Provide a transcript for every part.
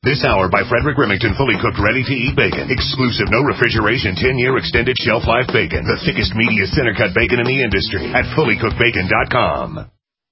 This hour by Frederick Remington, fully cooked, ready-to-eat bacon. Exclusive, no refrigeration, 10-year extended shelf life bacon. The thickest, meatiest, center-cut bacon in the industry at fullycookedbacon.com.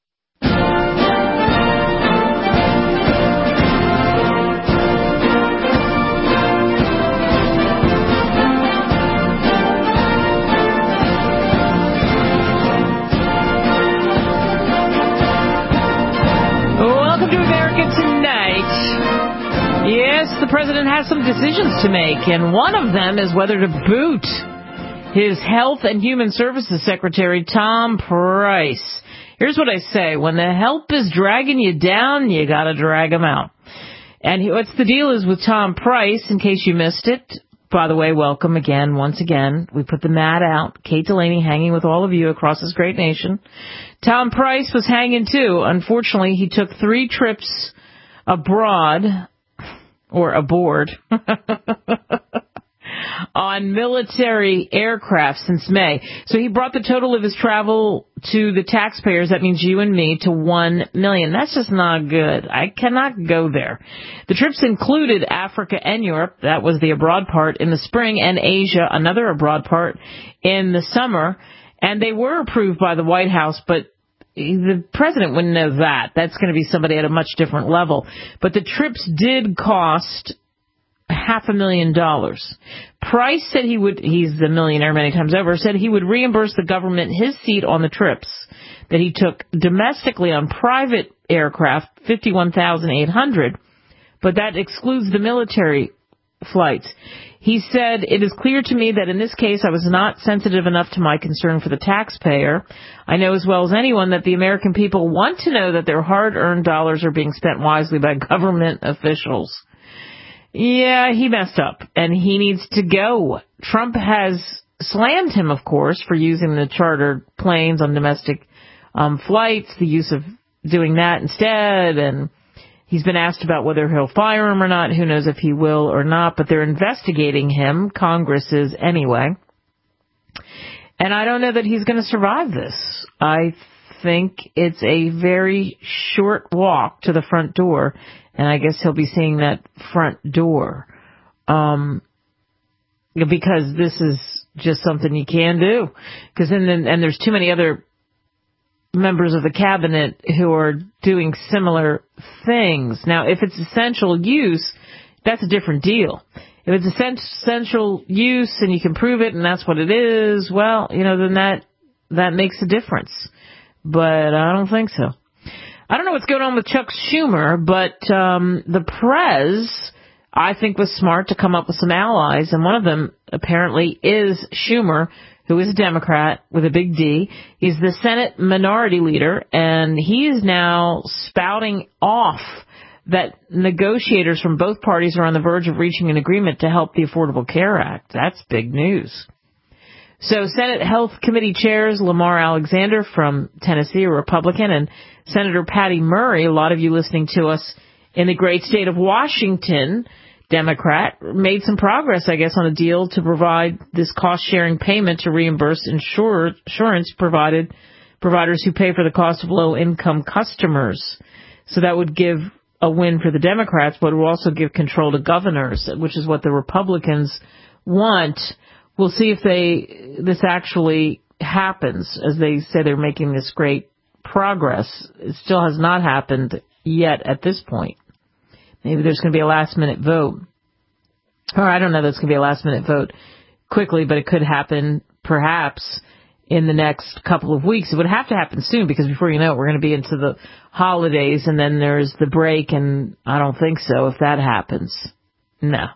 Welcome to America Tonight. Yes, the president has some decisions to make, and one of them is whether to boot his Health and Human Services Secretary, Tom Price. Here's what I say. When the help is dragging you down, you got to drag him out. And what's the deal is with Tom Price, in case you missed it. By the way, welcome again, once again. We put the mat out. Kate Delaney hanging with all of you across this great nation. Tom Price was hanging too. Unfortunately, he took 3 trips abroad, or aboard, on military aircraft since May. So he brought the total of his travel to the taxpayers, that means you and me, to $1 million. That's just not good. I cannot go there. The trips included Africa and Europe, that was the abroad part, in the spring, and Asia, another abroad part, in the summer. And they were approved by the White House, but the president wouldn't know that. That's going to be somebody at a much different level. But the trips did cost $500,000. Price said he would, he's a millionaire many times over, said he would reimburse the government his seat on the trips that he took domestically on private aircraft, $51,800, but that excludes the military flights. He said, "It is clear to me that in this case I was not sensitive enough to my concern for the taxpayer. I know as well as anyone that the American people want to know that their hard-earned dollars are being spent wisely by government officials." Yeah, he messed up, and he needs to go. Trump has slammed him, of course, for using the chartered planes on domestic flights, the use of doing that instead, and he's been asked about whether he'll fire him or not. Who knows if he will or not, but they're investigating him. Congress is anyway. And I don't know that he's going to survive this. I think it's a very short walk to the front door, and I guess he'll be seeing that front door. Because this is just something you can do. And there's too many other members of the cabinet who are doing similar things. Now, if it's essential use, that's a different deal. If it's essential use and you can prove it and that's what it is, well, then that makes a difference. But I don't think so. I don't know what's going on with Chuck Schumer, but the Prez, I think, was smart to come up with some allies, and one of them apparently is Schumer, who is a Democrat with a big D. He's the Senate Minority Leader, and he is now spouting off that negotiators from both parties are on the verge of reaching an agreement to help the Affordable Care Act. That's big news. So Senate Health Committee chairs Lamar Alexander from Tennessee, a Republican, and Senator Patty Murray, a lot of you listening to us in the great state of Washington, Democrat, made some progress, I guess, on a deal to provide this cost-sharing payment to reimburse insurance providers who pay for the cost of low-income customers. So that would give a win for the Democrats, but it will also give control to governors, which is what the Republicans want. We'll see if this actually happens, as they say they're making this great progress. It still has not happened yet at this point. Maybe there's going to be a last-minute vote. Or I don't know that it's going to be a last-minute vote quickly, but it could happen perhaps in the next couple of weeks. It would have to happen soon because before you know it, we're going to be into the holidays and then there's the break, and I don't think so if that happens. No.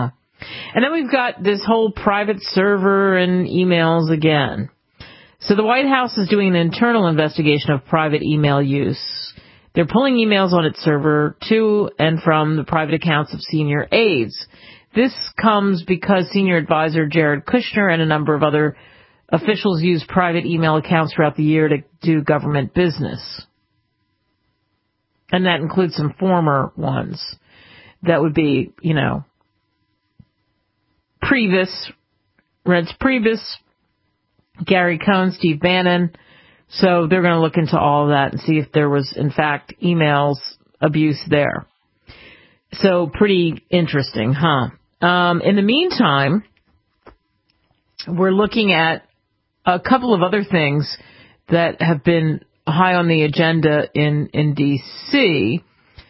And then we've got this whole private server and emails again. So the White House is doing an internal investigation of private email use. They're pulling emails on its server to and from the private accounts of senior aides. This comes because senior advisor Jared Kushner and a number of other officials use private email accounts throughout the year to do government business. And that includes some former ones. That would be, Reince Priebus, Gary Cohn, Steve Bannon. So they're going to look into all of that and see if there was, in fact, emails abuse there. So pretty interesting, huh? In the meantime, we're looking at a couple of other things that have been high on the agenda in D.C.,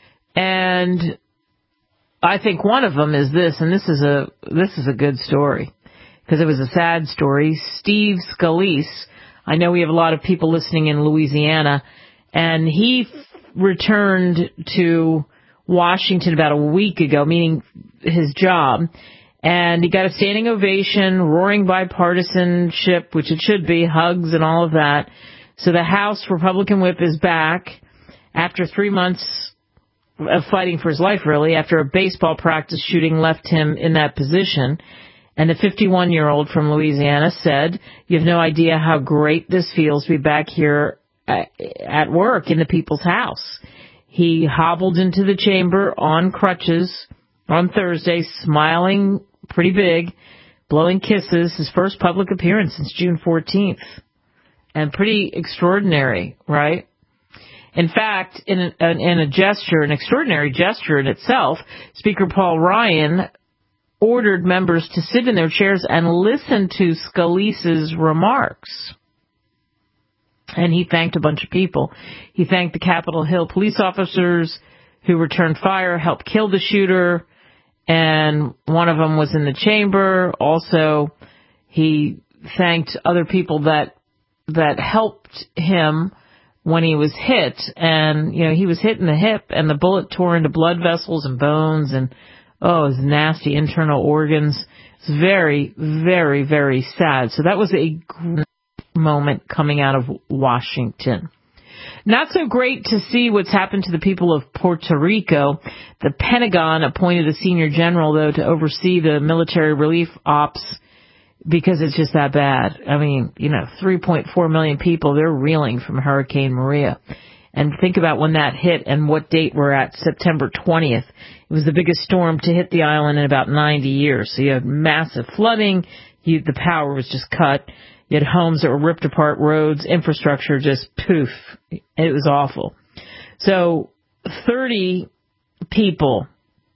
and I think one of them is this, and this is a good story, because it was a sad story. Steve Scalise, I know we have a lot of people listening in Louisiana, and he returned to Washington about a week ago, meaning his job, and he got a standing ovation, roaring bipartisanship, which it should be, hugs and all of that. So the House Republican whip is back after 3 months of fighting for his life, really, after a baseball practice shooting left him in that position. And the 51-year-old from Louisiana said, "You have no idea how great this feels to be back here at work in the people's house." He hobbled into the chamber on crutches on Thursday, smiling pretty big, blowing kisses, his first public appearance since June 14th. And pretty extraordinary, right? In fact, in a gesture, an extraordinary gesture in itself, Speaker Paul Ryan ordered members to sit in their chairs and listen to Scalise's remarks. And he thanked a bunch of people. He thanked the Capitol Hill police officers who returned fire, helped kill the shooter, and one of them was in the chamber. Also, he thanked other people that helped him when he was hit. And, you know, he was hit in the hip, and the bullet tore into blood vessels and bones, and, his nasty internal organs. It's very, very, very sad. So that was a great moment coming out of Washington. Not so great to see what's happened to the people of Puerto Rico. The Pentagon appointed a senior general, though, to oversee the military relief ops because it's just that bad. I mean, 3.4 million people, they're reeling from Hurricane Maria. And think about when that hit and what date we're at, September 20th. It was the biggest storm to hit the island in about 90 years. So you had massive flooding. The power was just cut. You had homes that were ripped apart, roads, infrastructure, just poof. It was awful. So 30 people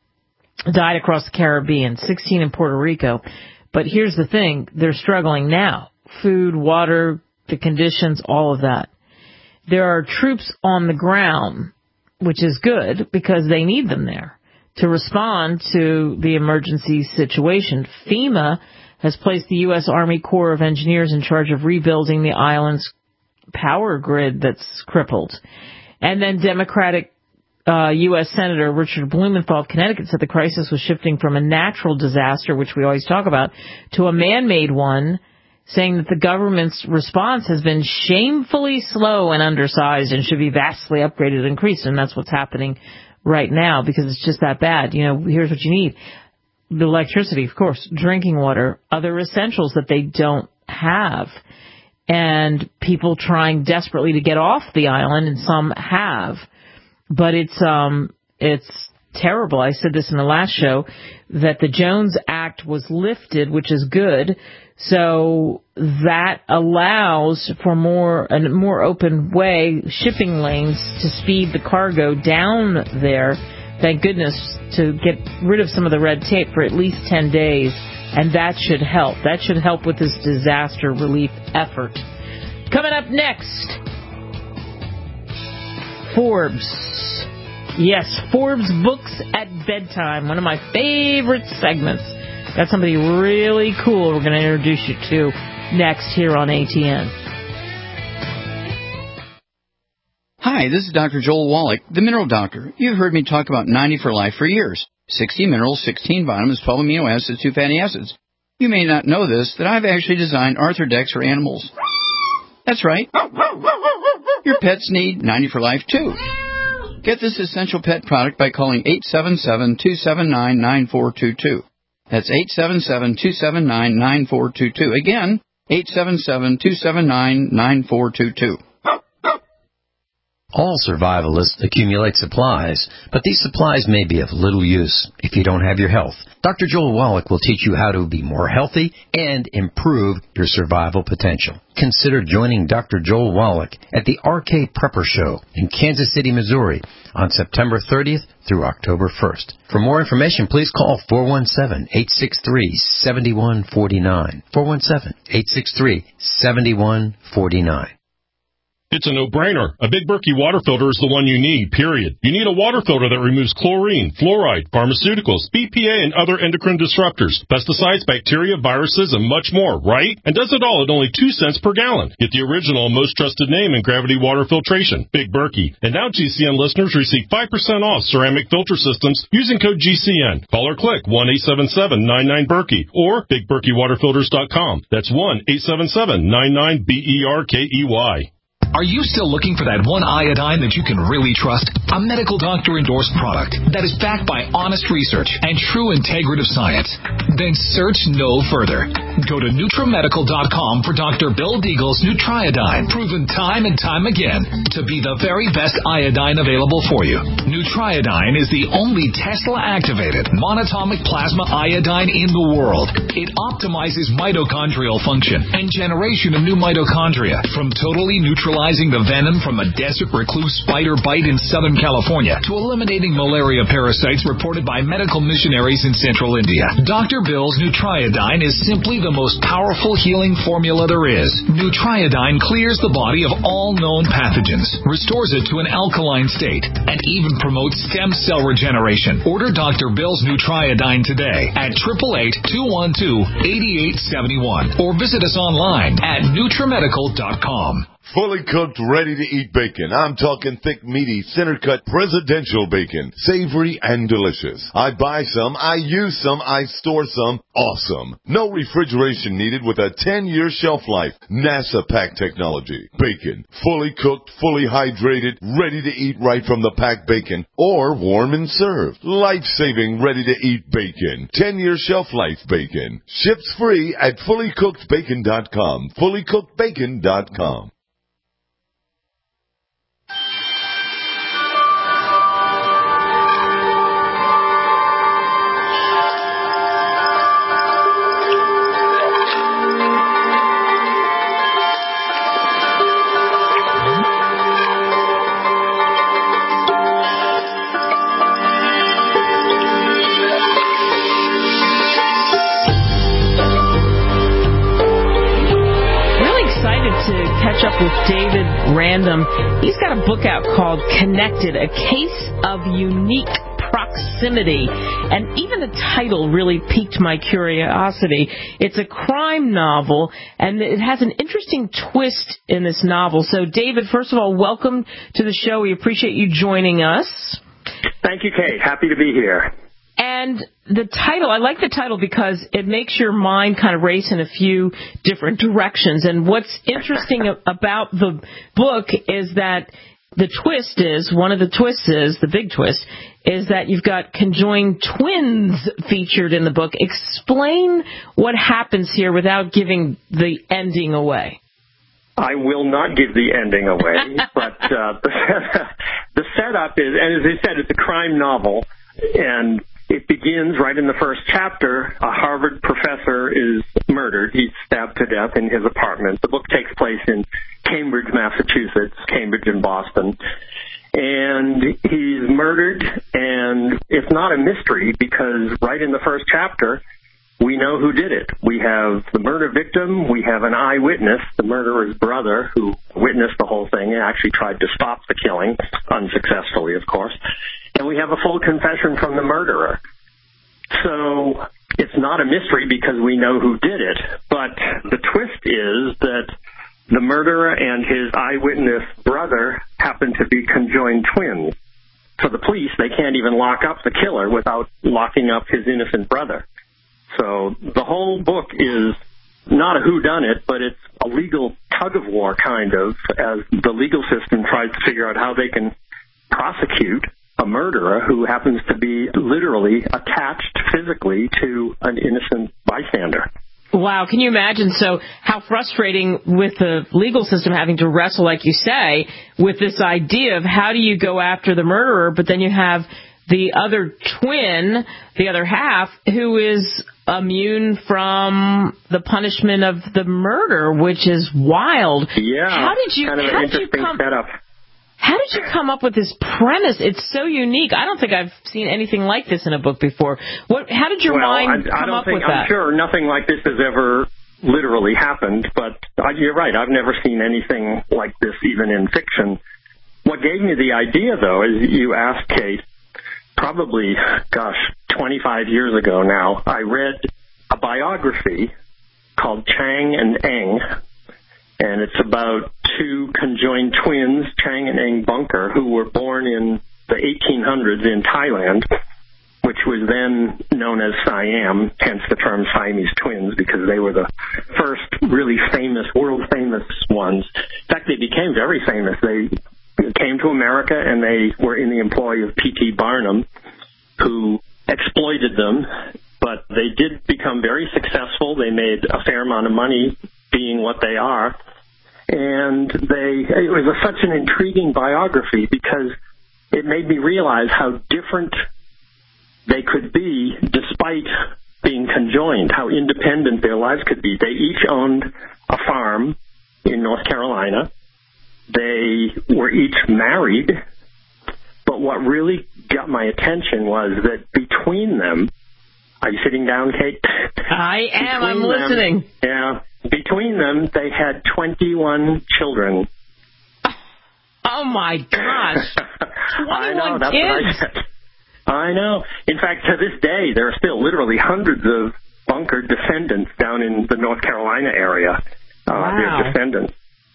died across the Caribbean, 16 in Puerto Rico. But here's the thing, they're struggling now. Food, water, the conditions, all of that. There are troops on the ground, which is good because they need them there to respond to the emergency situation. FEMA has placed the U.S. Army Corps of Engineers in charge of rebuilding the island's power grid that's crippled. And then Democratic U.S. Senator Richard Blumenthal of Connecticut said the crisis was shifting from a natural disaster, which we always talk about, to a man-made one, saying that the government's response has been shamefully slow and undersized and should be vastly upgraded and increased. And that's what's happening right now because it's just that bad. Here's what you need. The electricity, of course, drinking water, other essentials that they don't have. And people trying desperately to get off the island, and some have. But it's terrible. I said this in the last show, that the Jones Act was lifted, which is good. So that allows for a more open way, shipping lanes to speed the cargo down there. Thank goodness, to get rid of some of the red tape for at least 10 days. And that should help. That should help with this disaster relief effort. Coming up next, Forbes. Yes, Forbes Books at Bedtime, one of my favorite segments. Got somebody really cool we're going to introduce you to next here on ATN. Hi, this is Dr. Joel Wallach, the Mineral Doctor. You've heard me talk about 90 for Life for years. 60 minerals, 16 vitamins, 12 amino acids, 2 fatty acids. You may not know this, that I've actually designed Arthrodex for animals. That's right. Your pets need 90 for Life, too. Get this essential pet product by calling 877-279-9422. That's 877-279-9422. Again, 877-279-9422. All survivalists accumulate supplies, but these supplies may be of little use if you don't have your health. Dr. Joel Wallach will teach you how to be more healthy and improve your survival potential. Consider joining Dr. Joel Wallach at the RK Prepper Show in Kansas City, Missouri on September 30th through October 1st. For more information, please call 417-863-7149. 417-863-7149. It's a no-brainer. A Big Berkey water filter is the one you need, period. You need a water filter that removes chlorine, fluoride, pharmaceuticals, BPA, and other endocrine disruptors, pesticides, bacteria, viruses, and much more, right? And does it all at only 2 cents per gallon. Get the original and most trusted name in gravity water filtration, Big Berkey. And now GCN listeners receive 5% off ceramic filter systems using code GCN. Call or click 1-877-99-BERKEY or BigBerkeyWaterFilters.com. That's 1-877-99-BERKEY. Are you still looking for that one iodine that you can really trust? A medical doctor-endorsed product that is backed by honest research and true integrative science? Then search no further. Go to NutriMedical.com for Dr. Bill Deagle's Nutriodine, proven time and time again to be the very best iodine available for you. Nutriodine is the only Tesla-activated monatomic plasma iodine in the world. It optimizes mitochondrial function and generation of new mitochondria from totally neutralizing the venom from a desert recluse spider bite in Southern California to eliminating malaria parasites reported by medical missionaries in central India. Dr. Bill's Nutriodine is simply the most powerful healing formula there is. Nutriodine clears the body of all known pathogens, restores it to an alkaline state, and even promotes stem cell regeneration. Order Dr. Bill's Nutriodine today at 888-212-8871 or visit us online at NutriMedical.com. Fully cooked, ready-to-eat bacon. I'm talking thick, meaty, center-cut, presidential bacon. Savory and delicious. I buy some, I use some, I store some. Awesome. No refrigeration needed with a 10-year shelf life. NASA pack technology. Bacon. Fully cooked, fully hydrated, ready to eat right from the packed bacon. Or warm and served. Life-saving, ready-to-eat bacon. 10-year shelf life bacon. Ships free at fullycookedbacon.com. Fullycookedbacon.com. Catch up with David Random. He's got a book out called Connected, A Case of Unique Proximity. And even the title really piqued my curiosity. It's a crime novel, and it has an interesting twist in this novel. So, David, first of all, welcome to the show. We appreciate you joining us. Thank you, Kate. Happy to be here. And the title, I like the title because it makes your mind kind of race in a few different directions. And what's interesting about the book is that the big twist is that you've got conjoined twins featured in the book. Explain what happens here without giving the ending away. I will not give the ending away, but the setup is, and as I said, it's a crime novel, and it begins right in the first chapter. A Harvard professor is murdered. He's stabbed to death in his apartment. The book takes place in Cambridge, Massachusetts, Cambridge and Boston. And he's murdered, and it's not a mystery because right in the first chapter, we know who did it. We have the murder victim. We have an eyewitness, the murderer's brother, who witnessed the whole thing and actually tried to stop the killing, unsuccessfully, of course. And we have a full confession from the murderer. So it's not a mystery because we know who did it. But the twist is that the murderer and his eyewitness brother happen to be conjoined twins. For the police, they can't even lock up the killer without locking up his innocent brother. So the whole book is not a whodunit, but it's a legal tug-of-war kind of, as the legal system tries to figure out how they can prosecute a murderer who happens to be literally attached physically to an innocent bystander. Wow, can you imagine? So how frustrating with the legal system having to wrestle, like you say, with this idea of how do you go after the murderer, but then you have the other twin, the other half, who is immune from the punishment of the murder, which is wild. Yeah, how did you setup. How did you come up with this premise? It's so unique. I don't think I've seen anything like this in a book before. How did your mind come up with that? I'm sure nothing like this has ever literally happened, but you're right. I've never seen anything like this, even in fiction. What gave me the idea, though, is you asked, Kate, probably, 25 years ago now, I read a biography called Chang and Eng, and it's about two conjoined twins, Chang and Eng Bunker, who were born in the 1800s in Thailand, which was then known as Siam, hence the term Siamese twins, because they were the first really famous, world-famous ones. In fact, they became very famous. They came to America, and they were in the employ of P.T. Barnum, who exploited them, but they did become very successful. They made a fair amount of money being what they are. And it was such an intriguing biography because it made me realize how different they could be despite being conjoined, how independent their lives could be. They each owned a farm in North Carolina. They were each married. But what really got my attention was that between them, are you sitting down, Kate? I am. I'm listening. Yeah. Between them, they had 21 children. Oh, my gosh. 21 kids. I know. In fact, to this day, there are still literally hundreds of Bunker descendants down in the North Carolina area. Wow. Their descendants.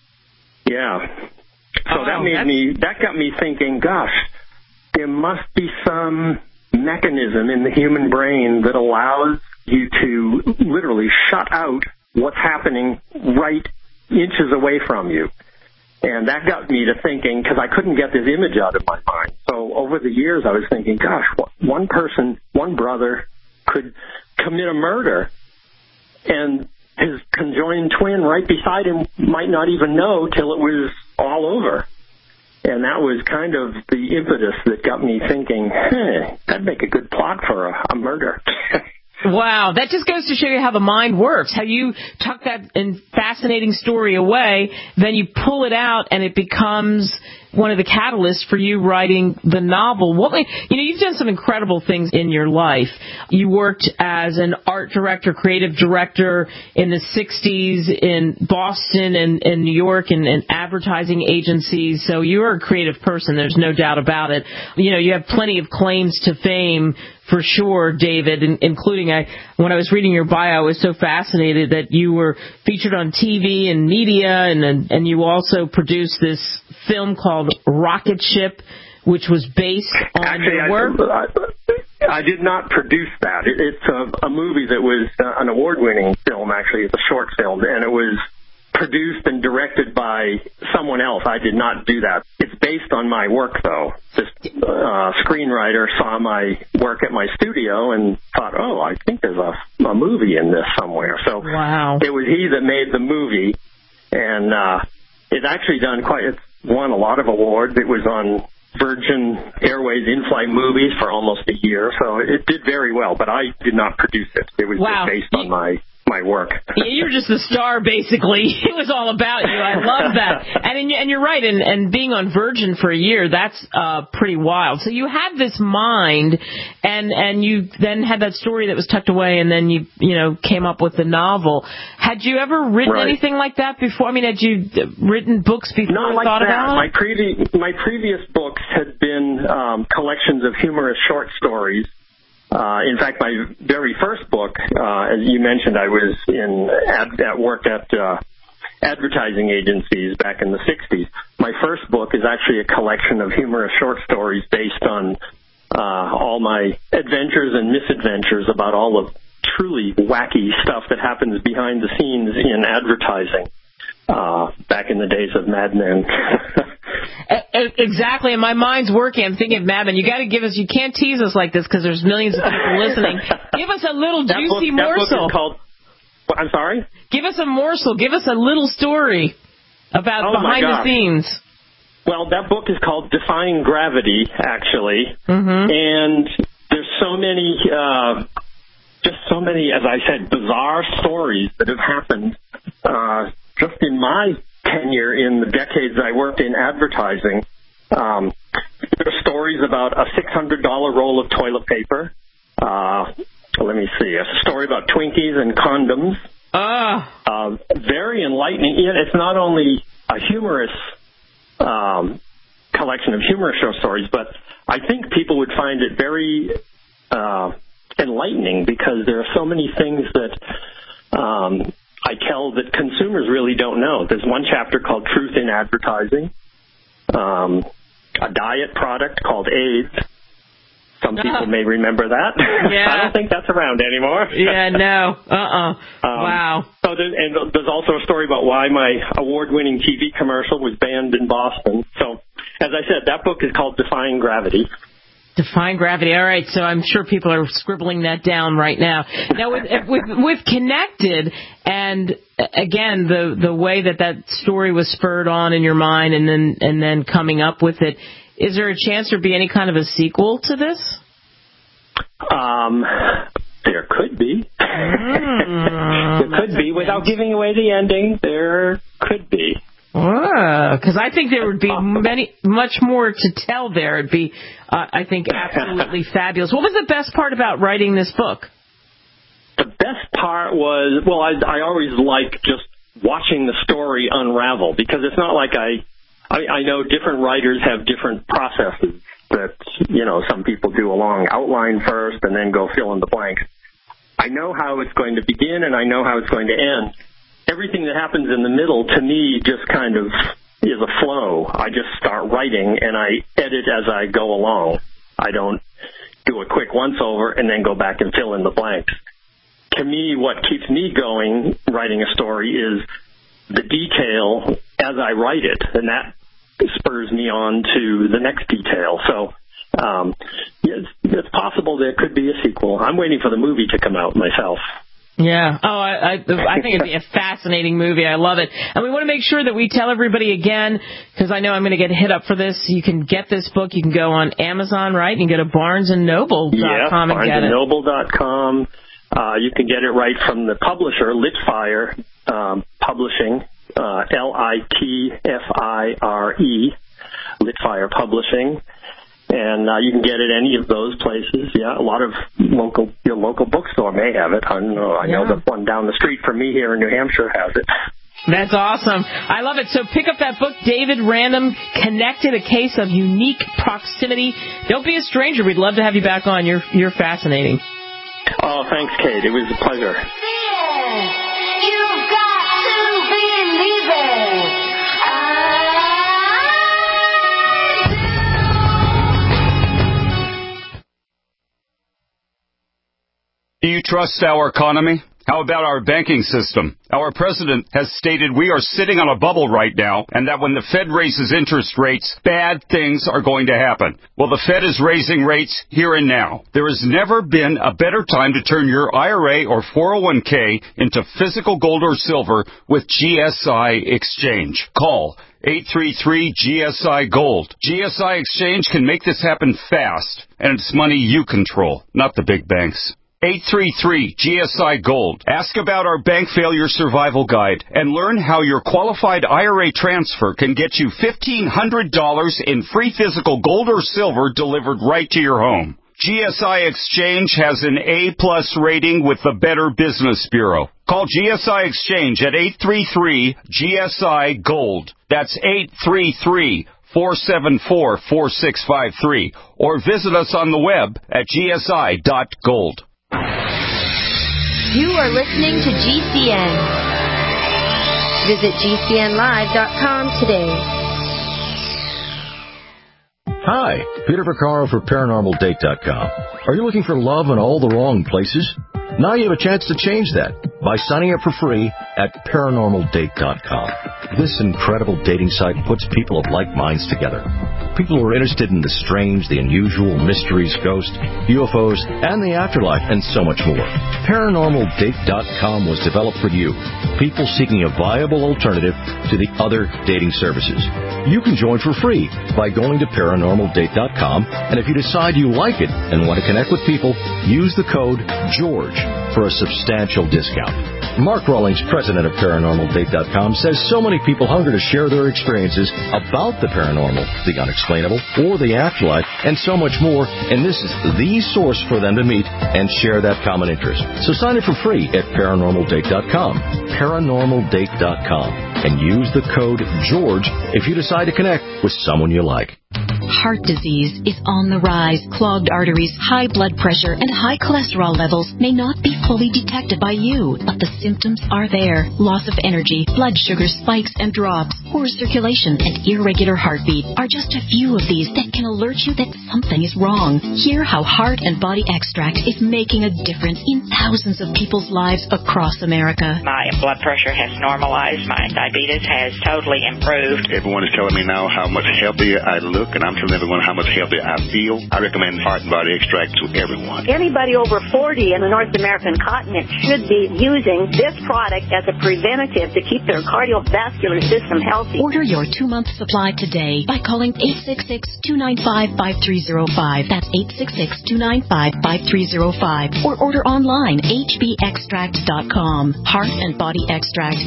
Yeah. So that got me thinking, gosh, there must be some mechanism in the human brain that allows you to literally shut out what's happening right inches away from you. And that got me to thinking, because I couldn't get this image out of my mind. So over the years, I was thinking, gosh, one person, one brother could commit a murder, and his conjoined twin right beside him might not even know till it was all over. And that was kind of the impetus that got me thinking, that'd make a good plot for a murder. Wow, that just goes to show you how the mind works, how you tuck that fascinating story away, then you pull it out and it becomes one of the catalysts for you writing the novel. You've done some incredible things in your life. You worked as an art director, creative director in the 60s in Boston and New York and advertising agencies. So you're a creative person. There's no doubt about it. You have plenty of claims to fame for sure, David, including when I was reading your bio, I was so fascinated that you were featured on TV and media, and you also produced this film called Rocket Ship, which was based on your work. I did not produce that. It's a movie that was an award-winning film, actually. It's a short film, and it was produced and directed by someone else. I did not do that. It's based on my work, though. This screenwriter saw my work at my studio and thought, I think there's a movie in this somewhere. So wow. It was he that made the movie, and it's actually it's won a lot of awards. It was on Virgin Airways in-flight movies for almost a year, so it did very well, but I did not produce it. It was just based on my work. Yeah, you were just the star, basically. It was all about you. I love that. And you're right, and being on Virgin for a year, that's pretty wild. So you had this mind, and you then had that story that was tucked away, and then you came up with the novel. Had you ever written anything like that before? I mean, had you written books before? Not like thought that. About it? My previous books had been collections of humorous short stories. In fact, my very first book, as you mentioned, I was worked at advertising agencies back in the 60s. My first book is actually a collection of humorous short stories based on all my adventures and misadventures about all the truly wacky stuff that happens behind the scenes in advertising back in the days of Mad Men. Exactly, and my mind's working. I'm thinking of Mad Men. You got to give us. You can't tease us like this because there's millions of people listening. Give us a little juicy morsel. I'm sorry? Give us a morsel. Give us a little story about behind the scenes. Well, that book is called Defying Gravity, actually. Mm-hmm. And there's so many, as I said, bizarre stories that have happened just in my tenure in the decades I worked in advertising. There are stories about a $600 roll of toilet paper. Let me see. A story about Twinkies and condoms. Very enlightening. It's not only a humorous collection of humorous short stories, but I think people would find it very enlightening because there are so many things that I tell that consumers really don't know. There's one chapter called Truth in Advertising, a diet product called AIDS. Some people may remember that. Yeah. I don't think that's around anymore. Yeah, no. Wow. So there's also a story about why my award-winning TV commercial was banned in Boston. So, as I said, that book is called Defying Gravity. Defying Gravity. All right, so I'm sure people are scribbling that down right now. Now, with Connected, and again, the way that story was spurred on in your mind and then coming up with it, is there a chance there'd be any kind of a sequel to this? There could be. There could be. Without giving away the ending, there could be. Because I think there would be much more to tell there. It'd be, I think, absolutely fabulous. What was the best part about writing this book? The best part was, well, I always like just watching the story unravel, because it's not like I know different writers have different processes that, some people do a long outline first and then go fill in the blanks. I know how it's going to begin and I know how it's going to end. Everything that happens in the middle, to me, just kind of is a flow. I just start writing and I edit as I go along. I don't do a quick once-over and then go back and fill in the blanks. To me, what keeps me going writing a story is the detail as I write it, and that spurs me on to the next detail. So it's possible there could be a sequel. I'm waiting for the movie to come out myself. Yeah. Oh, I think it'd be a fascinating movie. I love it. And we want to make sure that we tell everybody again, because I know I'm going to get hit up for this. You can get this book. You can go on Amazon, right? You can go to BarnesandNoble.com and get it. BarnesandNoble.com. You can get it right from the publisher, Litfire Publishing, Litfire, Litfire Publishing. And you can get it any of those places. Yeah, a lot of your local bookstore may have it. I don't know. I know the one down the street from me here in New Hampshire has it. That's awesome. I love it. So pick up that book, David Random, Connected, A Case of Unique Proximity. Don't be a stranger. We'd love to have you back on. You're fascinating. Oh, thanks, Kate. It was a pleasure. You've got to believe it. Do you trust our economy? How about our banking system? Our president has stated we are sitting on a bubble right now, and that when the Fed raises interest rates, bad things are going to happen. Well, the Fed is raising rates here and now. There has never been a better time to turn your IRA or 401k into physical gold or silver with GSI Exchange. Call 833-GSI-GOLD. GSI Exchange can make this happen fast, and it's money you control, not the big banks. 833-GSI-GOLD. Ask about our bank failure survival guide and learn how your qualified IRA transfer can get you $1,500 in free physical gold or silver delivered right to your home. GSI Exchange has an A+ rating with the Better Business Bureau. Call GSI Exchange at 833-GSI-GOLD. That's 833-474-4653. Or visit us on the web at gsi.gold. You are listening to GCN. Visit GCNlive.com today. Hi, Peter Vaccaro for ParanormalDate.com. Are you looking for love in all the wrong places? Now you have a chance to change that by signing up for free at ParanormalDate.com. This incredible dating site puts people of like minds together. People who are interested in the strange, the unusual, mysteries, ghosts, UFOs, and the afterlife, and so much more. ParanormalDate.com was developed for you, people seeking a viable alternative to the other dating services. You can join for free by going to ParanormalDate.com, and if you decide you like it and want to connect with people, use the code GEORGE for a substantial discount. Mark Rawlings, president of ParanormalDate.com, says so many people hunger to share their experiences about the paranormal, the unexplainable, or the afterlife, and so much more, and this is the source for them to meet and share that common interest. So sign up for free at ParanormalDate.com, ParanormalDate.com, and use the code GEORGE if you decide to connect with someone you like. Heart disease is on the rise. Clogged arteries, high blood pressure, and high cholesterol levels may not be fully detected by you, but the symptoms are there. Loss of energy, blood sugar spikes and drops, poor circulation, and irregular heartbeat are just a few of these that can alert you that something is wrong. Hear how Heart and Body Extract is making a difference in thousands of people's lives across America. My blood pressure has normalized. My diabetes has totally improved. Everyone is telling me now how much healthier I look, and I'm telling everyone how much healthier I feel. I recommend Heart and Body Extract to everyone. Anybody over 40 in the North American continent should be using this product as a preventative to keep their cardiovascular system healthy. Order your 2-month supply today by calling 866-295-5305. That's 866-295-5305. Or order online, hbextract.com. Heart and Body Extract,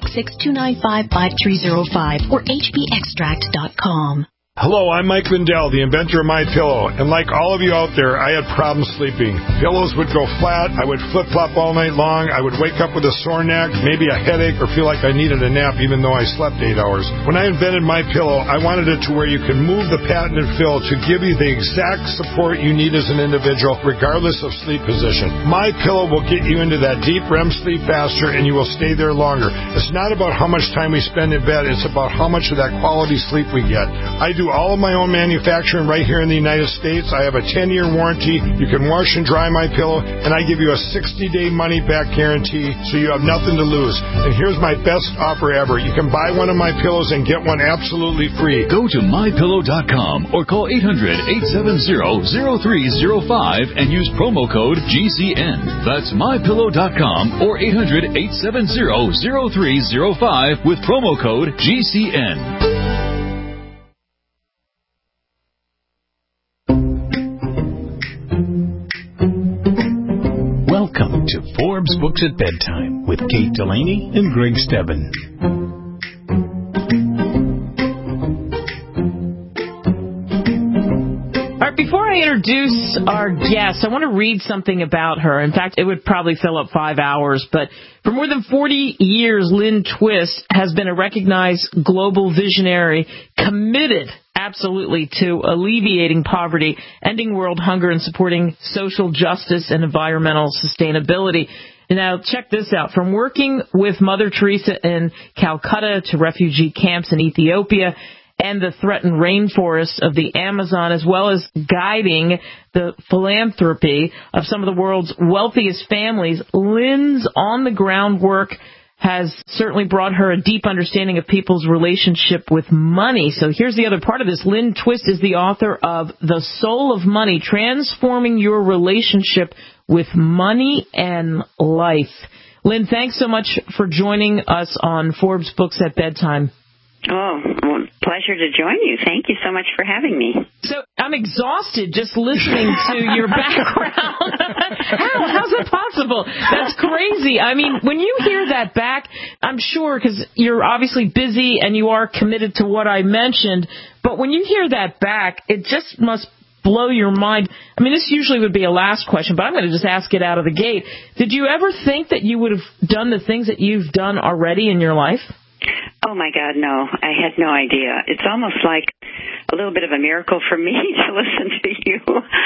866-295-5305 or hbextract.com. Hello, I'm Mike Lindell, the inventor of MyPillow, and like all of you out there, I had problems sleeping. Pillows would go flat, I would flip-flop all night long, I would wake up with a sore neck, maybe a headache, or feel like I needed a nap even though I slept 8 hours. When I invented MyPillow, I wanted it to where you can move the patented fill to give you the exact support you need as an individual, regardless of sleep position. MyPillow will get you into that deep REM sleep faster, and you will stay there longer. It's not about how much time we spend in bed, it's about how much of that quality sleep we get. I do all of my own manufacturing right here in the United States. I have a 10-year warranty. You can wash and dry my pillow, and I give you a 60-day money-back guarantee, so you have nothing to lose. And here's my best offer ever. You can buy one of my pillows and get one absolutely free. Go to MyPillow.com or call 800-870-0305 and use promo code GCN. That's MyPillow.com or 800-870-0305 with promo code GCN. Welcome to Forbes Books at Bedtime with Kate Delaney and Greg Stebbin. All right, before I introduce our guest, I want to read something about her. In fact, it would probably fill up 5 hours, but for more than 40 years, Lynn Twist has been a recognized global visionary committed absolutely to alleviating poverty, ending world hunger, and supporting social justice and environmental sustainability. Now, check this out. From working with Mother Teresa in Calcutta to refugee camps in Ethiopia and the threatened rainforests of the Amazon, as well as guiding the philanthropy of some of the world's wealthiest families, Lynn's on-the-ground work has certainly brought her a deep understanding of people's relationship with money. So here's the other part of this. Lynn Twist is the author of The Soul of Money, Transforming Your Relationship with Money and Life. Lynn, thanks so much for joining us on Forbes Books at Bedtime. Oh, well, pleasure to join you. Thank you so much for having me. So I'm exhausted just listening to your background. How's that possible? That's crazy. I mean, when you hear that back, I'm sure, because you're obviously busy and you are committed to what I mentioned, but when you hear that back, it just must blow your mind. I mean, this usually would be a last question, but I'm going to just ask it out of the gate. Did you ever think that you would have done the things that you've done already in your life? Oh, my God, no. I had no idea. It's almost like a little bit of a miracle for me to listen to you.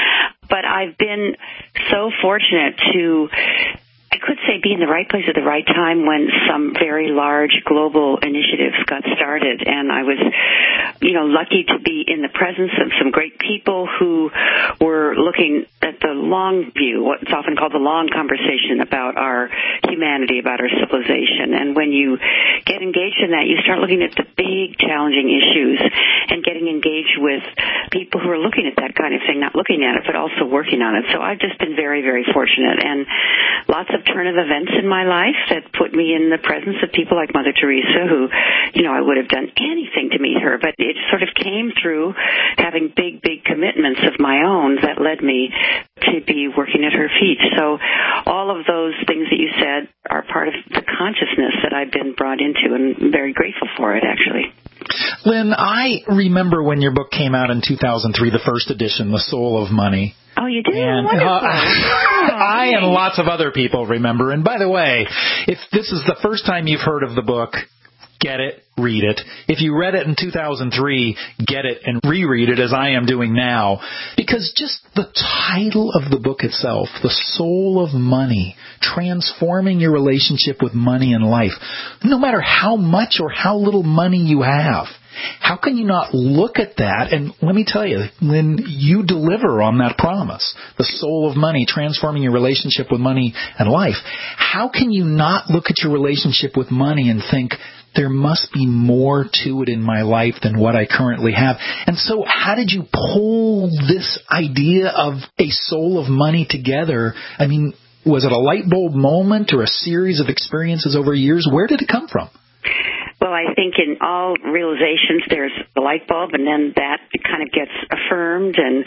But I've been so fortunate to, I could say, be in the right place at the right time when some very large global initiatives got started. And I was, lucky to be in the presence of some great people who were looking at the long view, what's often called the long conversation about our humanity, about our civilization. And when you get engaged in that, you start looking at the big, challenging issues and getting engaged with people who are looking at that kind of thing, not looking at it, but also working on it. So I've just been very, very fortunate. And lots of turn of events in my life that put me in the presence of people like Mother Teresa, who, I would have done anything to meet her, but it sort of came through having big, big commitments of my own that led me to be working at her feet. So all of those things that you said are part of the consciousness that I've been brought into, and I'm very grateful for it, actually. Lynn, I remember when your book came out in 2003, the first edition, The Soul of Money. Oh, you do? And I and lots of other people remember. And by the way, if this is the first time you've heard of the book, get it, read it. If you read it in 2003, get it and reread it as I am doing now. Because just the title of the book itself, The Soul of Money, transforming your relationship with money and life, no matter how much or how little money you have, how can you not look at that? And let me tell you, when you deliver on that promise, the soul of money, transforming your relationship with money and life, how can you not look at your relationship with money and think, there must be more to it in my life than what I currently have? And so how did you pull this idea of a soul of money together? I mean, was it a light bulb moment or a series of experiences over years? Where did it come from? Well, I think in all realizations there's the light bulb, and then that kind of gets affirmed. And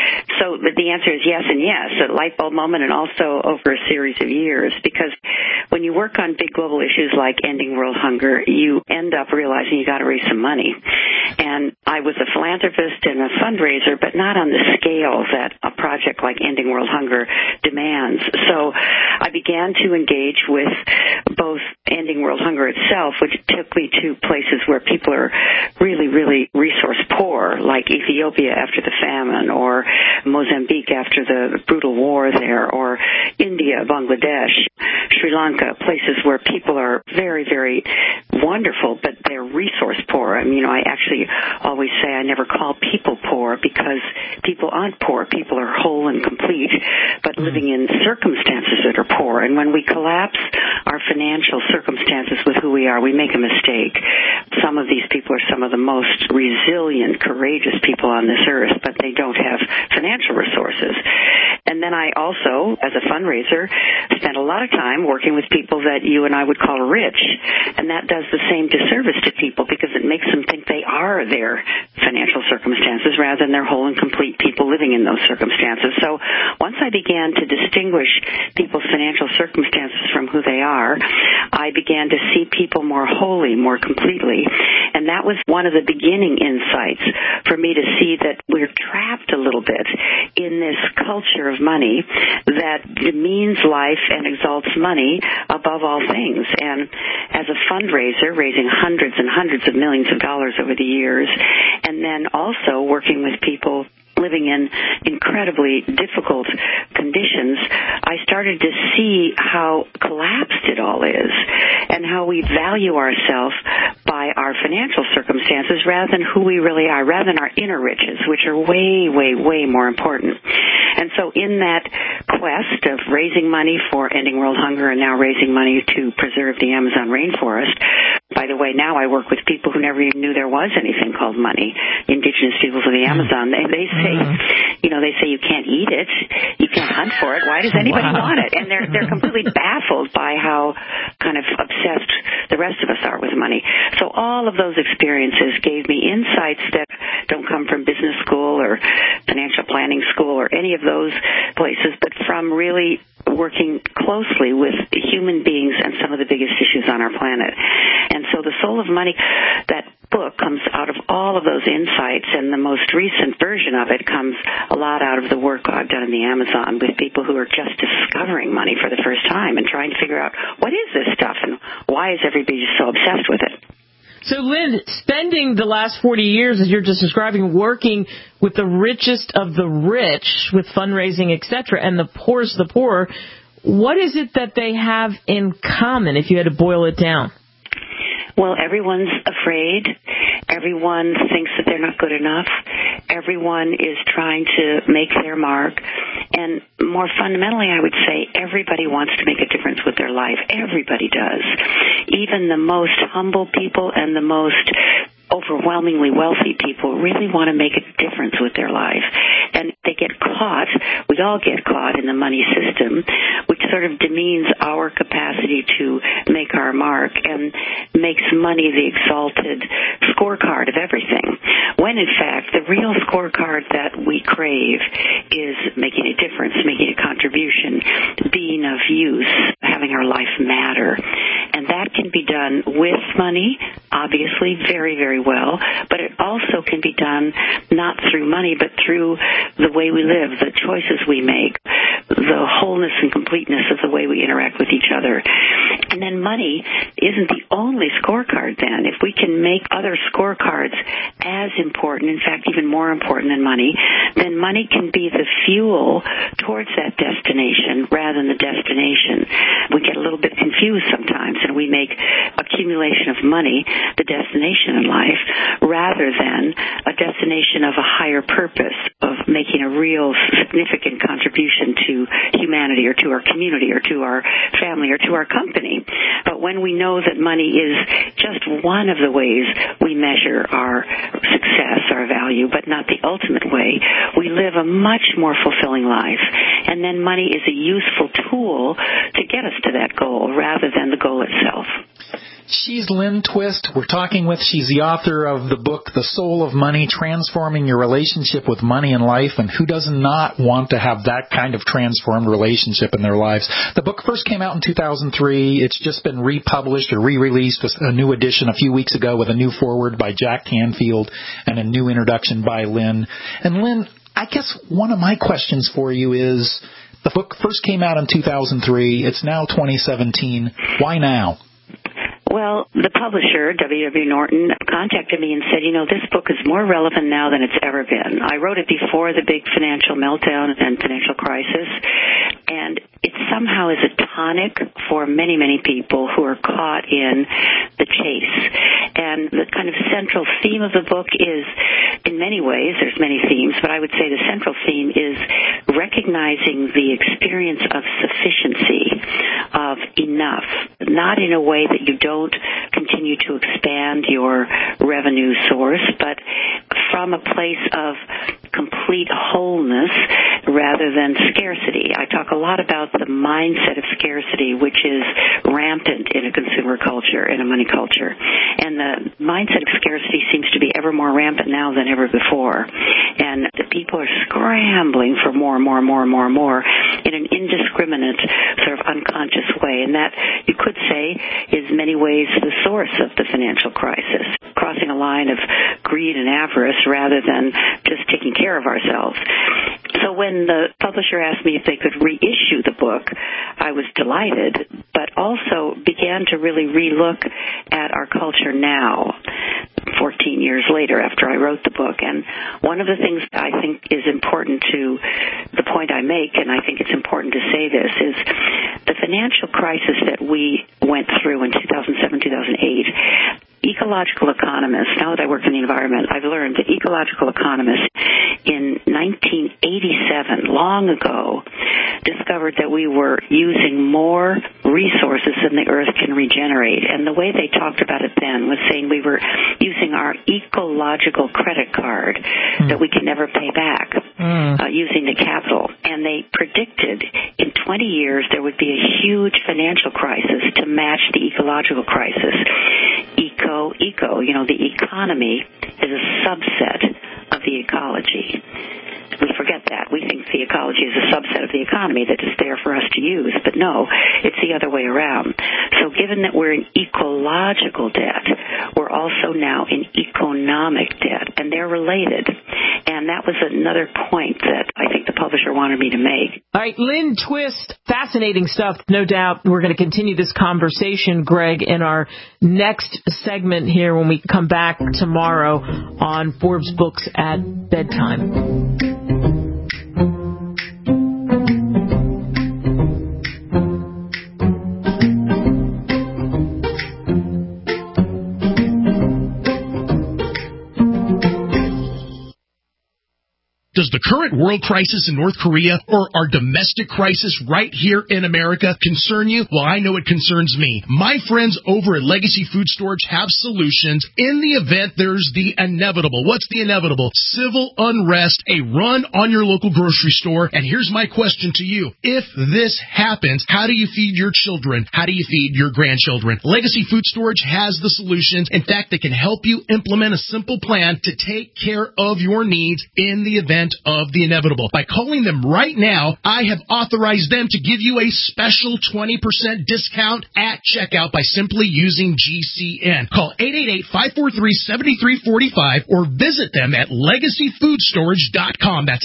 so the answer is yes and yes, a light bulb moment, and also over a series of years. Because when you work on big global issues like ending world hunger, you end up realizing you got to raise some money. And I was a philanthropist and a fundraiser, but not on the scale that a project like ending world hunger demands. So I began to engage with both ending world hunger itself, which took me to places where people are really, really resource poor, like Ethiopia after the famine, or Mozambique after the brutal war there, or India, Bangladesh, Sri Lanka, places where people are very, very wonderful, but they're resource poor. I mean, I actually always say I never call people poor, because people aren't poor. People are whole and complete, but living in circumstances that are poor. And when we collapse our financial circumstances with who we are, we make a mistake. Some of these people are some of the most resilient, courageous people on this earth, but they don't have financial resources. And then I also, as a fundraiser, spent a lot of time working with people that you and I would call rich, and that does the same disservice to people, because it makes them think they are their financial circumstances rather than they're whole and complete people living in those circumstances. So once I began to distinguish people's financial circumstances from who they are, I began to see people more wholly, more completely. And that was one of the beginning insights for me to see that we're trapped a little bit in this culture of money that demeans life and exalts money above all things. And as a fundraiser, raising hundreds and hundreds of millions of dollars over the years, and then also working with people living in incredibly difficult conditions, I started to see how collapsed it all is, and how we value ourselves by our financial circumstances rather than who we really are, rather than our inner riches, which are way, way, way more important. And so in that quest of raising money for ending world hunger, and now raising money to preserve the Amazon rainforest, by the way, now I work with people who never even knew there was anything called money, indigenous peoples of the Amazon. They say, they say you can't eat it, you can't hunt for it. Why does anybody want it? And they're completely baffled by how kind of obsessed the rest of us are with money. So all of those experiences gave me insights that don't come from business school or financial planning school or any of those places, but from really working closely with human beings and some of the biggest issues on our planet. And so The Soul of Money, that book, comes out of all of those insights, and the most recent version of it comes a lot out of the work I've done in the Amazon with people who are just discovering money for the first time and trying to figure out, what is this stuff and why is everybody so obsessed with it? So, Lynn, spending the last 40 years, as you're just describing, working with the richest of the rich with fundraising, etc., and the poorest of the poor, what is it that they have in common, if you had to boil it down? Well, everyone's afraid. Everyone thinks that they're not good enough. Everyone is trying to make their mark. And more fundamentally, I would say everybody wants to make a difference with their life. Everybody does. Even the most humble people and the most overwhelmingly wealthy people really want to make a difference with their life. And they get caught, we all get caught in the money system, which sort of demeans our capacity to make our mark and makes money the exalted scorecard of everything, when in fact the real scorecard that we crave is making a difference, making a contribution, being of use, having our life matter. And that can be done with money, obviously, very, very well, but it also can be done not through money, but through the way we live, the choices we make, the wholeness and completeness of the way we interact with each other. And then money isn't the only scorecard then. If we can make other scorecards as important, in fact, even more important than money, then money can be the fuel towards that destination rather than the destination. We get a little bit confused sometimes, and we make accumulation of money the destination in life rather than a destination of a higher purpose, of making a real significant contribution to humanity or to our community or to our family or to our company. But when we know that money is just one of the ways we measure our success, our value, but not the ultimate way, we live a much more fulfilling life. And then money is a useful tool to get us to that goal rather than the goal itself. She's Lynn Twist. She's the author of the book, The Soul of Money, Transforming Your Relationship with Money and Life. And who does not want to have that kind of transformed relationship in their lives? The book first came out in 2003. It's just been republished or re-released, a new edition a few weeks ago with a new foreword by Jack Canfield and a new introduction by Lynn. And Lynn, I guess one of my questions for you is, the book first came out in 2003. It's now 2017. Why now? Well, the publisher, W.W. Norton, contacted me and said, this book is more relevant now than it's ever been. I wrote it before the big financial meltdown and financial crisis, and it somehow is a tonic for many, many people who are caught in the chase. And the kind of central theme of the book is, in many ways, there's many themes, but I would say the central theme is recognizing the experience of sufficiency, of enough, not in a way that you don't continue to expand your revenue source, but from a place of complete wholeness rather than scarcity. I talk a lot about the mindset of scarcity, which is rampant in a consumer culture, in a money culture. And the mindset of scarcity seems to be ever more rampant now than ever before. And the people are scrambling for more and more and more and more and more in an indiscriminate, sort of unconscious way. And that, you could say, is in many ways the source of the financial crisis, crossing a line of greed and avarice rather than just taking care of ourselves. So when the publisher asked me if they could reissue the book, I was delighted, but also began to really relook at our culture now, 14 years later after I wrote the book. And one of the things I think is important to the point I make, and I think it's important to say this, is the financial crisis that we went through in 2007, 2008, ecological economists, now that I work in the environment, I've learned that ecological economists in 1987, long ago, discovered that we were using more resources than the earth can regenerate. And the way they talked about it then was saying we were using our ecological credit card that we can never pay back, using the capital. And they predicted in 20 years there would be a huge financial crisis to match the ecological crisis. The economy is a subset of the ecology. We forget that. We think the ecology is a subset of the economy that is there for us to use. But no, it's the other way around. So given that we're in ecological debt, we're also now in economic debt, and they're related. And that was another point that I think the publisher wanted me to make. All right, Lynn Twist, fascinating stuff. No doubt we're going to continue this conversation, Greg, in our next segment here when we come back tomorrow on Forbes Books at Bedtime. Does the current world crisis in North Korea or our domestic crisis right here in America concern you? Well, I know it concerns me. My friends over at Legacy Food Storage have solutions in the event there's the inevitable. What's the inevitable? Civil unrest, a run on your local grocery store. And here's my question to you. If this happens, how do you feed your children? How do you feed your grandchildren? Legacy Food Storage has the solutions. In fact, they can help you implement a simple plan to take care of your needs in the event of the inevitable. By calling them right now, I have authorized them to give you a special 20% discount at checkout by simply using GCN. Call 888-543-7345 or visit them at LegacyFoodStorage.com. That's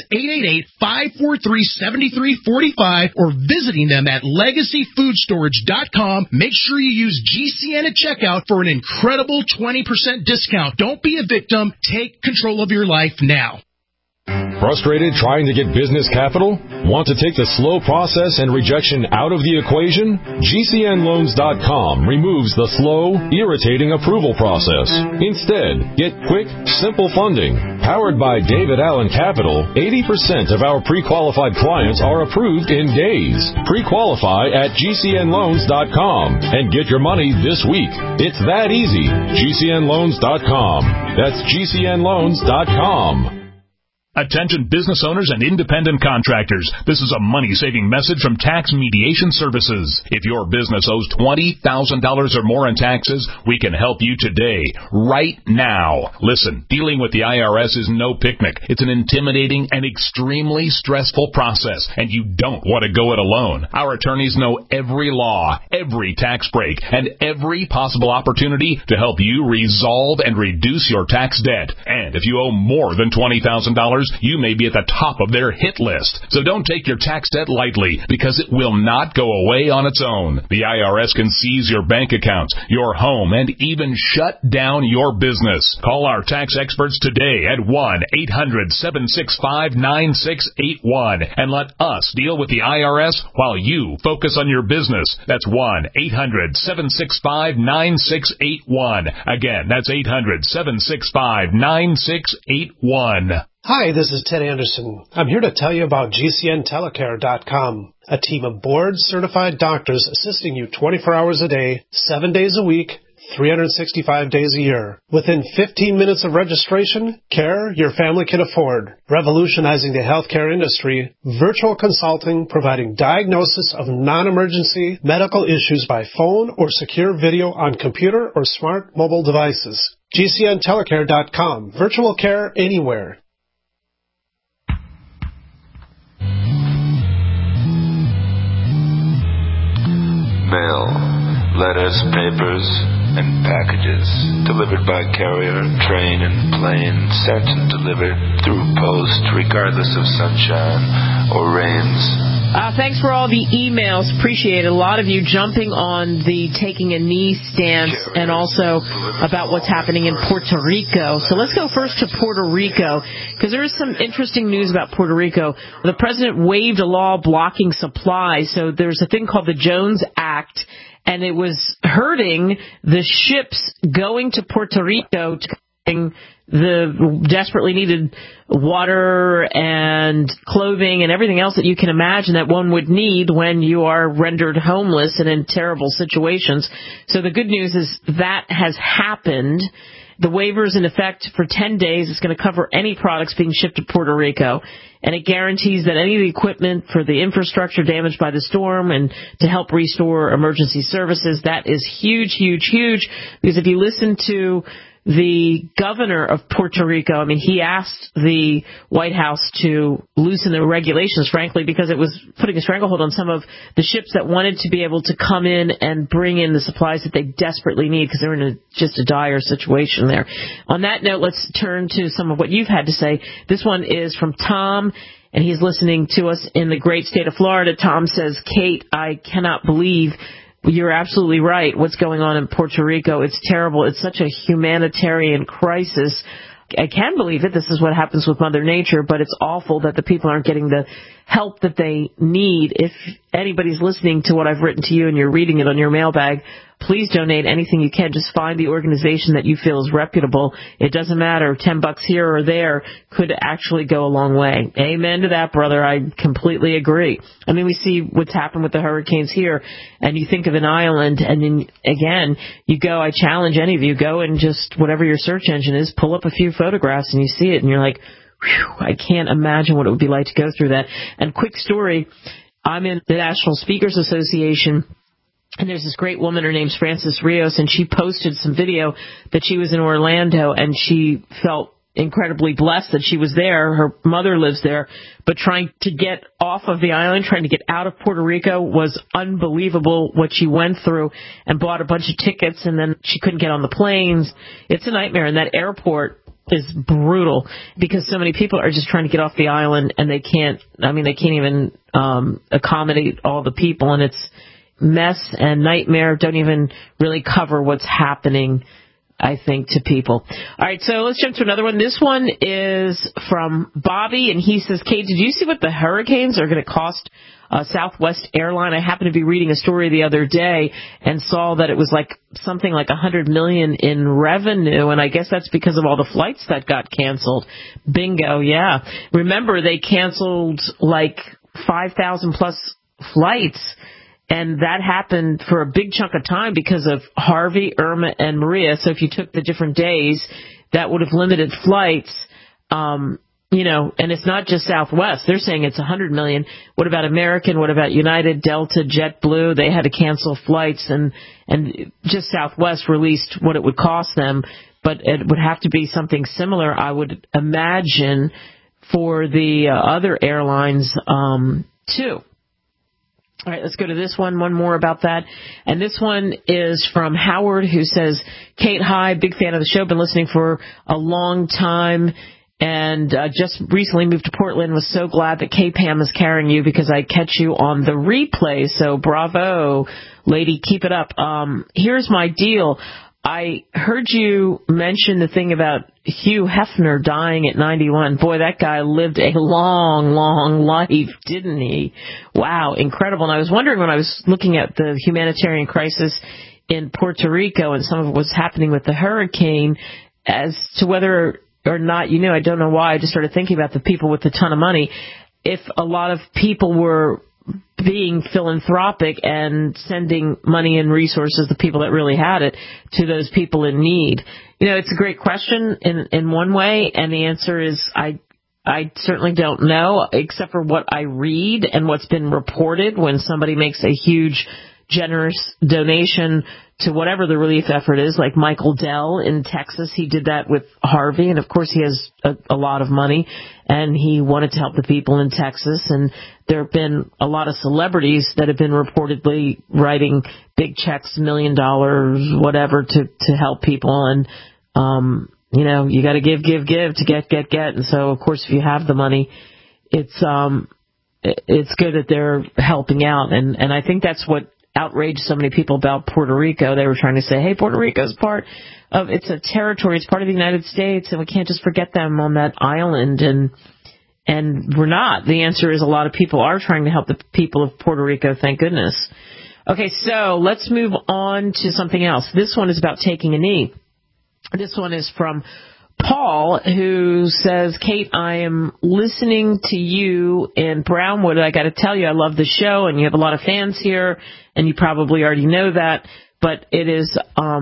888-543-7345 or visiting them at LegacyFoodStorage.com. Make sure you use GCN at checkout for an incredible 20% discount. Don't be a victim. Take control of your life now. Frustrated trying to get business capital? Want to take the slow process and rejection out of the equation? GCNLoans.com removes the slow, irritating approval process. Instead, get quick, simple funding. Powered by David Allen Capital, 80% of our pre-qualified clients are approved in days. Pre-qualify at GCNLoans.com and get your money this week. It's that easy. GCNLoans.com. That's GCNLoans.com. Attention business owners and independent contractors. This is a money-saving message from Tax Mediation Services. If your business owes $20,000 or more in taxes, we can help you today, right now. Listen, dealing with the IRS is no picnic. It's an intimidating and extremely stressful process, and you don't want to go it alone. Our attorneys know every law, every tax break, and every possible opportunity to help you resolve and reduce your tax debt. And if you owe more than $20,000, you may be at the top of their hit list. So don't take your tax debt lightly, because it will not go away on its own. The IRS can seize your bank accounts, your home, and even shut down your business. Call our tax experts today at 1-800-765-9681 and let us deal with the IRS while you focus on your business. That's 1-800-765-9681. Again, that's 800-765-9681. Hi, this is Ted Anderson. I'm here to tell you about GCNTelecare.com, a team of board-certified doctors assisting you 24 hours a day, 7 days a week, 365 days a year. Within 15 minutes of registration, care your family can afford. Revolutionizing the healthcare industry, virtual consulting providing diagnosis of non-emergency medical issues by phone or secure video on computer or smart mobile devices. GCNTelecare.com, virtual care anywhere. Mail, letters, papers, and packages delivered by carrier, train, and plane, sent and delivered through post, regardless of sunshine or rains. Thanks for all the emails. Appreciate it. A lot of you jumping on the taking a knee stance and also about what's happening in Puerto Rico. So let's go first to Puerto Rico, because there is some interesting news about Puerto Rico. The president waived a law blocking supplies. So there's a thing called the Jones Act, and it was hurting the ships going to Puerto Rico to bring the desperately needed water and clothing and everything else that you can imagine that one would need when you are rendered homeless and in terrible situations. So the good news is that has happened. The waiver is in effect for 10 days. It's going to cover any products being shipped to Puerto Rico. And it guarantees that any of the equipment for the infrastructure damaged by the storm and to help restore emergency services, that is huge, huge, huge. Because if you listen to the governor of Puerto Rico, I mean, he asked the White House to loosen the regulations, frankly, because it was putting a stranglehold on some of the ships that wanted to be able to come in and bring in the supplies that they desperately need, because they're in just a dire situation there. On that note, let's turn to some of what you've had to say. This one is from Tom, and he's listening to us in the great state of Florida. Tom says, Kate, I cannot believe you're absolutely right. What's going on in Puerto Rico? It's terrible. It's such a humanitarian crisis. I can believe it. This is what happens with Mother Nature, but it's awful that the people aren't getting the help that they need. If anybody's listening to what I've written to you and you're reading it on your mailbag, please donate anything you can. Just find the organization that you feel is reputable. It doesn't matter. $10 here or there could actually go a long way. Amen to that, brother. I completely agree. I mean, we see what's happened with the hurricanes here, and you think of an island, and then, again, you go, I challenge any of you, go and just, whatever your search engine is, pull up a few photographs, and you see it, and you're like, whew, I can't imagine what it would be like to go through that. And quick story, I'm in the National Speakers Association, and there's this great woman, her name's Frances Rios, and she posted some video that she was in Orlando, and she felt incredibly blessed that she was there. Her mother lives there, but trying to get off of the island, trying to get out of Puerto Rico was unbelievable what she went through, and bought a bunch of tickets, and then she couldn't get on the planes. It's a nightmare, and that airport is brutal because so many people are just trying to get off the island, and they can't even accommodate all the people, and it's mess and nightmare. Don't even really cover what's happening, I think, to people. All right, so let's jump to another one. This one is from Bobby, and he says, Kate, did you see what the hurricanes are going to cost Southwest Airline? I happened to be reading a story the other day and saw that it was like something like $100 million in revenue, and I guess that's because of all the flights that got canceled. Bingo, yeah. Remember, they canceled like 5,000 plus flights. And that happened for a big chunk of time because of Harvey, Irma, and Maria. So if you took the different days, that would have limited flights. And it's not just Southwest. They're saying it's $100 million. What about American? What about United, Delta, JetBlue? They had to cancel flights, and just Southwest released what it would cost them. But it would have to be something similar, I would imagine, for the other airlines, too. All right, let's go to this one. One more about that. And this one is from Howard, who says, Kate, hi, big fan of the show. Been listening for a long time and just recently moved to Portland. Was so glad that K-Pam is carrying you because I catch you on the replay. So bravo, lady. Keep it up. Here's my deal. I heard you mention the thing about Hugh Hefner dying at 91. Boy, that guy lived a long, long life, didn't he? Wow, incredible. And I was wondering when I was looking at the humanitarian crisis in Puerto Rico and some of what's happening with the hurricane as to whether or not, I don't know why, I just started thinking about the people with a ton of money. If a lot of people were being philanthropic and sending money and resources, the people that really had it, to those people in need. It's a great question in one way, and the answer is I certainly don't know, except for what I read and what's been reported when somebody makes a huge, generous donation to whatever the relief effort is, like Michael Dell in Texas. He did that with Harvey, and of course he has a lot of money, and he wanted to help the people in Texas. And there have been a lot of celebrities that have been reportedly writing big checks, $1 million, whatever, to help people. And, you got to give to get. And so, of course, if you have the money, it's good that they're helping out. And I think that's what outraged so many people about Puerto Rico. They were trying to say, hey, Puerto Rico is part of, it's a territory, it's part of the United States, and we can't just forget them on that island. And we're not. The answer is a lot of people are trying to help the people of Puerto Rico, thank goodness. Okay, so let's move on to something else. This one is about taking a knee. This one is from Paul, who says, Kate, I am listening to you in Brownwood. I got to tell you, I love the show, and you have a lot of fans here, and you probably already know that, but it is,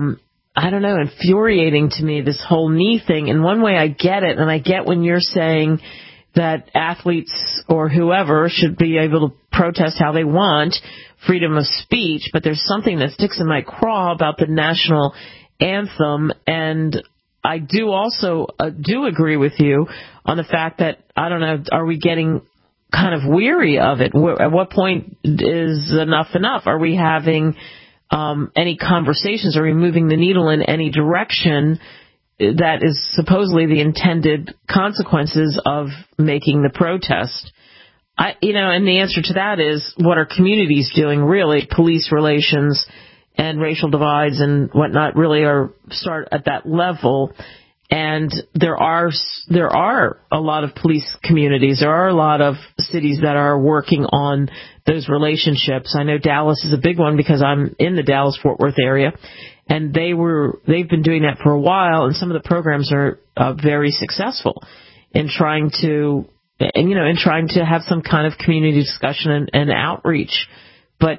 infuriating to me, this whole knee thing. In one way, I get it, and I get when you're saying that athletes or whoever should be able to protest how they want, freedom of speech, but there's something that sticks in my craw about the national anthem, and I do also do agree with you on the fact that, are we getting kind of weary of it? At what point is enough? Are we having any conversations? Are we moving the needle in any direction that is supposedly the intended consequences of making the protest? And the answer to that is, what are communities doing, really? Police relations and racial divides and whatnot really start at that level. And there are a lot of police communities. There are a lot of cities that are working on those relationships. I know Dallas is a big one because I'm in the Dallas-Fort Worth area, and they've been doing that for a while. And some of the programs are very successful in trying to have some kind of community discussion and outreach. But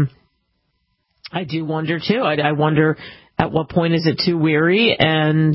I do wonder too. I wonder at what point is it too weary and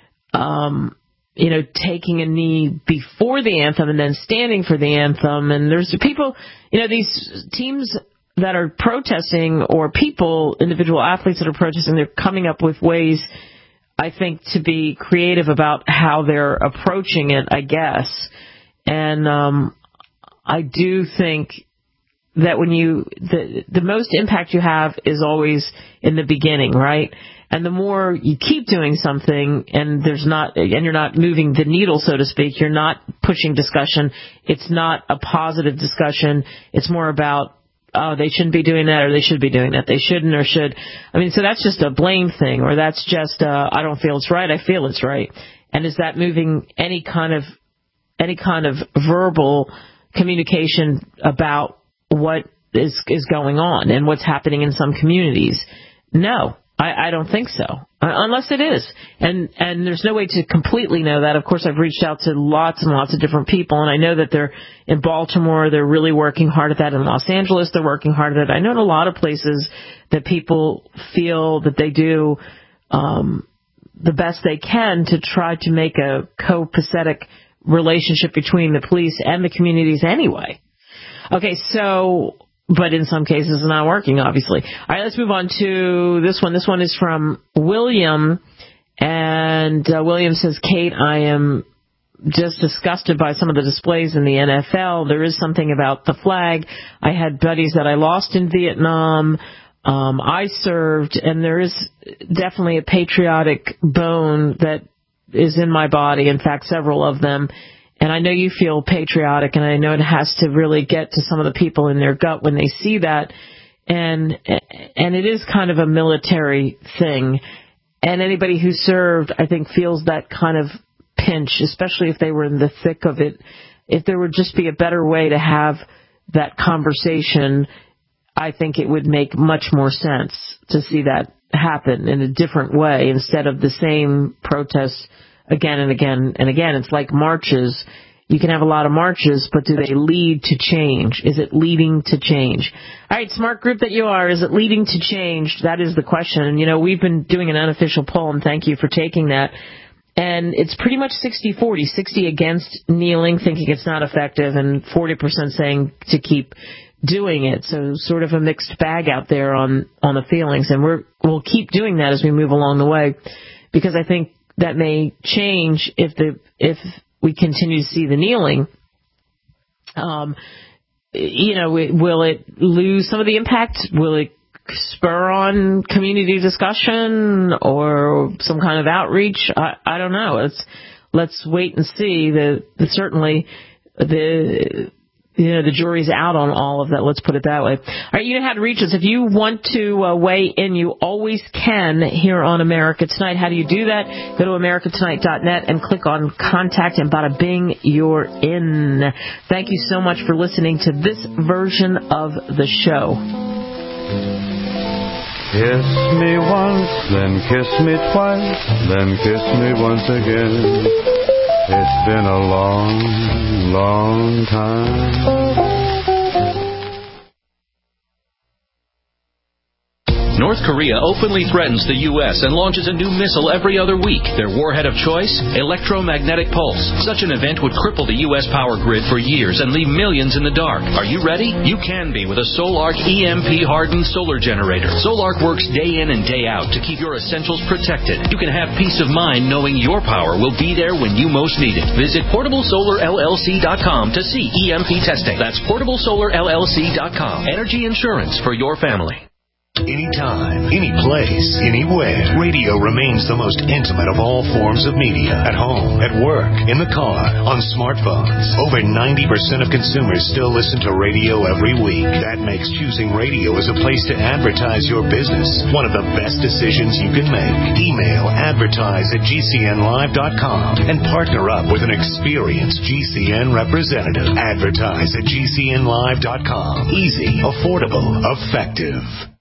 taking a knee before the anthem and then standing for the anthem. And there's people, these teams that are protesting or individual athletes that are protesting, they're coming up with ways, I think, to be creative about how they're approaching it, I guess. And I do think that when the most impact you have is always in the beginning, right? And the more you keep doing something and you're not moving the needle, so to speak, you're not pushing discussion. It's not a positive discussion. It's more about, oh, they shouldn't be doing that or they should be doing that. They shouldn't or should. I mean, so that's just a blame thing, or that's just, I don't feel it's right. I feel it's right. And is that moving any kind of verbal communication about what is going on and what's happening in some communities? No. I don't think so, unless it is. And there's no way to completely know that. Of course, I've reached out to lots and lots of different people, and I know that they're in Baltimore, they're really working hard at that. In Los Angeles, they're working hard at it. I know in a lot of places that people feel that they do the best they can to try to make a copacetic relationship between the police and the communities anyway. Okay, but in some cases it's not working, obviously. All right, let's move on to this one. This one is from William, and William says, Kate, I am just disgusted by some of the displays in the NFL. There is something about the flag. I had buddies that I lost in Vietnam. I served, and there is definitely a patriotic bone that is in my body, in fact, several of them. And I know you feel patriotic, and I know it has to really get to some of the people in their gut when they see that. And it is kind of a military thing. And anybody who served, I think, feels that kind of pinch, especially if they were in the thick of it. If there would just be a better way to have that conversation, I think it would make much more sense to see that happen in a different way instead of the same protests again and again and again. It's like marches. You can have a lot of marches, but do they lead to change? Is it leading to change? All right, smart group that you are, is it leading to change? That is the question. And, we've been doing an unofficial poll, and thank you for taking that. And it's pretty much 60-40, 60 against kneeling, thinking it's not effective, and 40% saying to keep doing it. So sort of a mixed bag out there on the feelings. And we'll keep doing that as we move along the way, because I think that may change if we continue to see the kneeling. Will it lose some of the impact? Will it spur on community discussion or some kind of outreach? I don't know. Let's wait and see. Certainly the jury's out on all of that. Let's put it that way. All right, you know how to reach us. If you want to weigh in, you always can here on America Tonight. How do you do that? Go to americatonight.net and click on Contact, and bada bing, you're in. Thank you so much for listening to this version of the show. Kiss me once, then kiss me twice, then kiss me once again. It's been a long, long time. North Korea openly threatens the U.S. and launches a new missile every other week. Their warhead of choice? Electromagnetic pulse. Such an event would cripple the U.S. power grid for years and leave millions in the dark. Are you ready? You can be with a Solarc EMP-hardened solar generator. Solarc works day in and day out to keep your essentials protected. You can have peace of mind knowing your power will be there when you most need it. Visit PortableSolarLLC.com to see EMP testing. That's PortableSolarLLC.com. Energy insurance for your family. Anytime, any place, anywhere. Radio remains the most intimate of all forms of media. At home, at work, in the car, on smartphones. Over 90% of consumers still listen to radio every week. That makes choosing radio as a place to advertise your business one of the best decisions you can make. Email advertise@gcnlive.com and partner up with an experienced GCN representative. Advertise at gcnlive.com. Easy, affordable, effective.